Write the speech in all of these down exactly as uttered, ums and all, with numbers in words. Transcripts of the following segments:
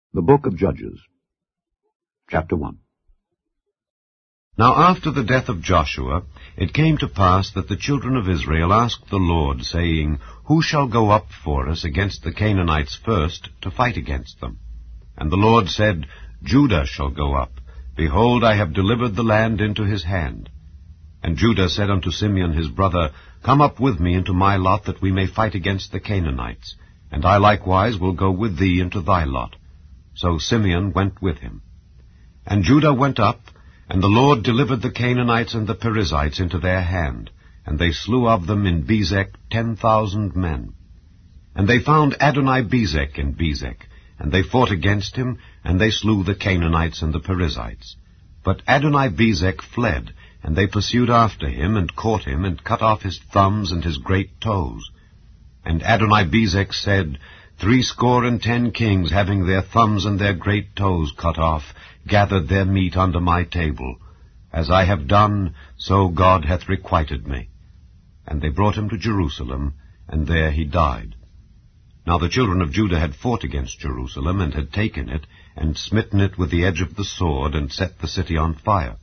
The Book of Judges, Chapter one. Now after the death of Joshua, it came to pass that the children of Israel asked the Lord, saying, Who shall go up for us against the Canaanites first, to fight against them? And the Lord said, Judah shall go up. Behold, I have delivered the land into his hand. And Judah said unto Simeon his brother, Come up with me into my lot, that we may fight against the Canaanites. And I likewise will go with thee into thy lot. So Simeon went with him. And Judah went up, and the Lord delivered the Canaanites and the Perizzites into their hand, and they slew of them in Bezek ten thousand men. And they found Adoni-Bezek in Bezek, and they fought against him, and they slew the Canaanites and the Perizzites. But Adoni-Bezek fled, and they pursued after him, and caught him, and cut off his thumbs and his great toes. And Adoni-Bezek said, Threescore and ten kings, having their thumbs and their great toes cut off, gathered their meat under my table. As I have done, so God hath requited me. And they brought him to Jerusalem, and there he died. Now the children of Judah had fought against Jerusalem, and had taken it, and smitten it with the edge of the sword, and set the city on fire.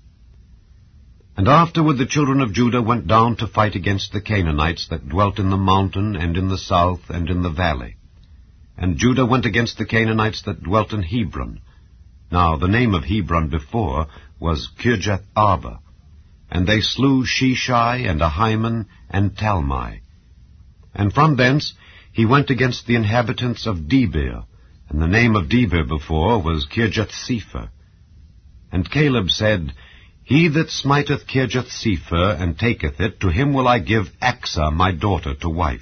And afterward the children of Judah went down to fight against the Canaanites that dwelt in the mountain, and in the south, and in the valley. And Judah went against the Canaanites that dwelt in Hebron. Now the name of Hebron before was Kirjath-Arba. And they slew Sheshai, and Ahiman, and Talmai. And from thence he went against the inhabitants of Debir, and the name of Debir before was Kirjath-Sepher. And Caleb said, He that smiteth Kirjath-Sepher, and taketh it, to him will I give Achsah my daughter to wife.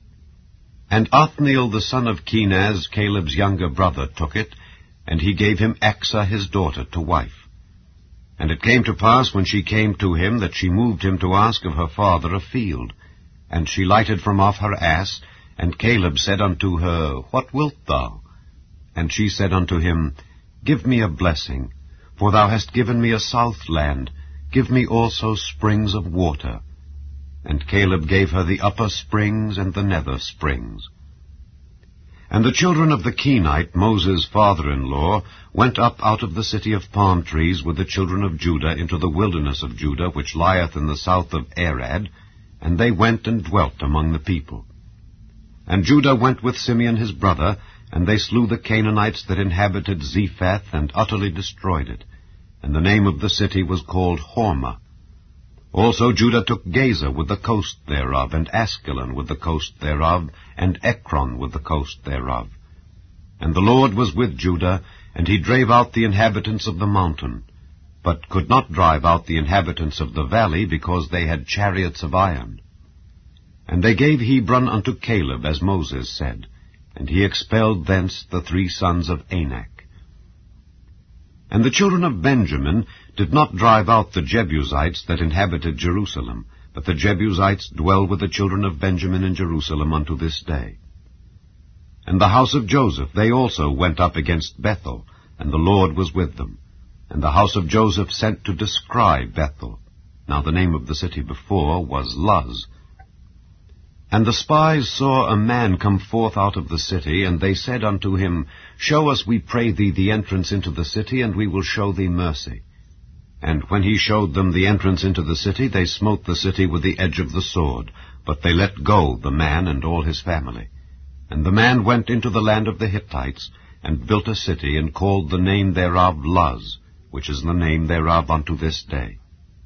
And Othniel the son of Kenaz, Caleb's younger brother, took it, and he gave him Achsah his daughter to wife. And it came to pass, when she came to him, that she moved him to ask of her father a field. And she lighted from off her ass, and Caleb said unto her, What wilt thou? And she said unto him, Give me a blessing, for thou hast given me a south land, give me also springs of water. And Caleb gave her the upper springs and the nether springs. And the children of the Kenite, Moses' father-in-law, went up out of the city of palm trees with the children of Judah into the wilderness of Judah, which lieth in the south of Arad, and they went and dwelt among the people. And Judah went with Simeon his brother, and they slew the Canaanites that inhabited Zephath, and utterly destroyed it. And the name of the city was called Hormah. Also Judah took Gaza with the coast thereof, and Askelon with the coast thereof, and Ekron with the coast thereof. And the Lord was with Judah, and he drave out the inhabitants of the mountain, but could not drive out the inhabitants of the valley, because they had chariots of iron. And they gave Hebron unto Caleb, as Moses said, and he expelled thence the three sons of Anak. And the children of Benjamin did not drive out the Jebusites that inhabited Jerusalem, but the Jebusites dwell with the children of Benjamin in Jerusalem unto this day. And the house of Joseph, they also went up against Bethel, and the Lord was with them. And the house of Joseph sent to descry Bethel. Now the name of the city before was Luz. And the spies saw a man come forth out of the city, and they said unto him, Show us, we pray thee, the entrance into the city, and we will show thee mercy. And when he showed them the entrance into the city, they smote the city with the edge of the sword, but they let go the man and all his family. And the man went into the land of the Hittites, and built a city, and called the name thereof Luz, which is the name thereof unto this day.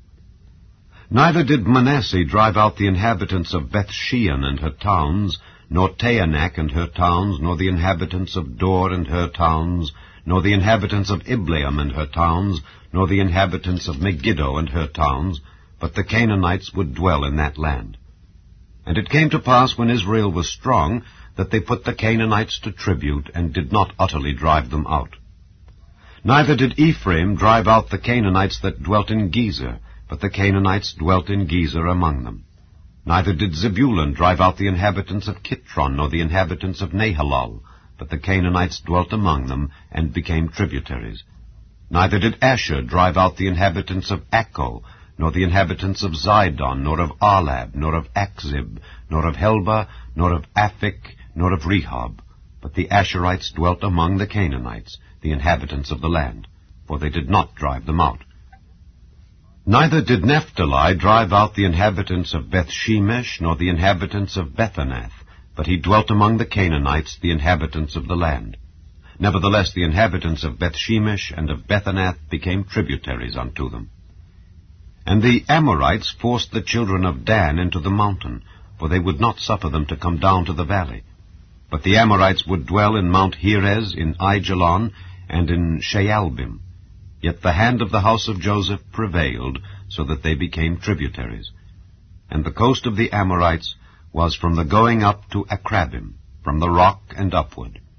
Neither did Manasseh drive out the inhabitants of Bethshean and her towns, nor Taanach and her towns, nor the inhabitants of Dor and her towns, nor the inhabitants of Ibleam and her towns, nor the inhabitants of Megiddo and her towns, but the Canaanites would dwell in that land. And it came to pass, when Israel was strong, that they put the Canaanites to tribute, and did not utterly drive them out. Neither did Ephraim drive out the Canaanites that dwelt in Gezer, but the Canaanites dwelt in Gezer among them. Neither did Zebulun drive out the inhabitants of Kitron, nor the inhabitants of Nahalal, but the Canaanites dwelt among them, and became tributaries. Neither did Asher drive out the inhabitants of Acco, nor the inhabitants of Zidon, nor of Arlab, nor of Achzib, nor of Helba, nor of Aphik, nor of Rehob. But the Asherites dwelt among the Canaanites, the inhabitants of the land, for they did not drive them out. Neither did Naphtali drive out the inhabitants of Bethshemesh, nor the inhabitants of Bethanath, but he dwelt among the Canaanites, the inhabitants of the land. Nevertheless the inhabitants of Bethshemesh and of Bethanath became tributaries unto them. And the Amorites forced the children of Dan into the mountain, for they would not suffer them to come down to the valley. But the Amorites would dwell in Mount Heres, in Aijalon, and in Shaalbim. Yet the hand of the house of Joseph prevailed, so that they became tributaries. And the coast of the Amorites was from the going up to Akrabim, from the rock and upward.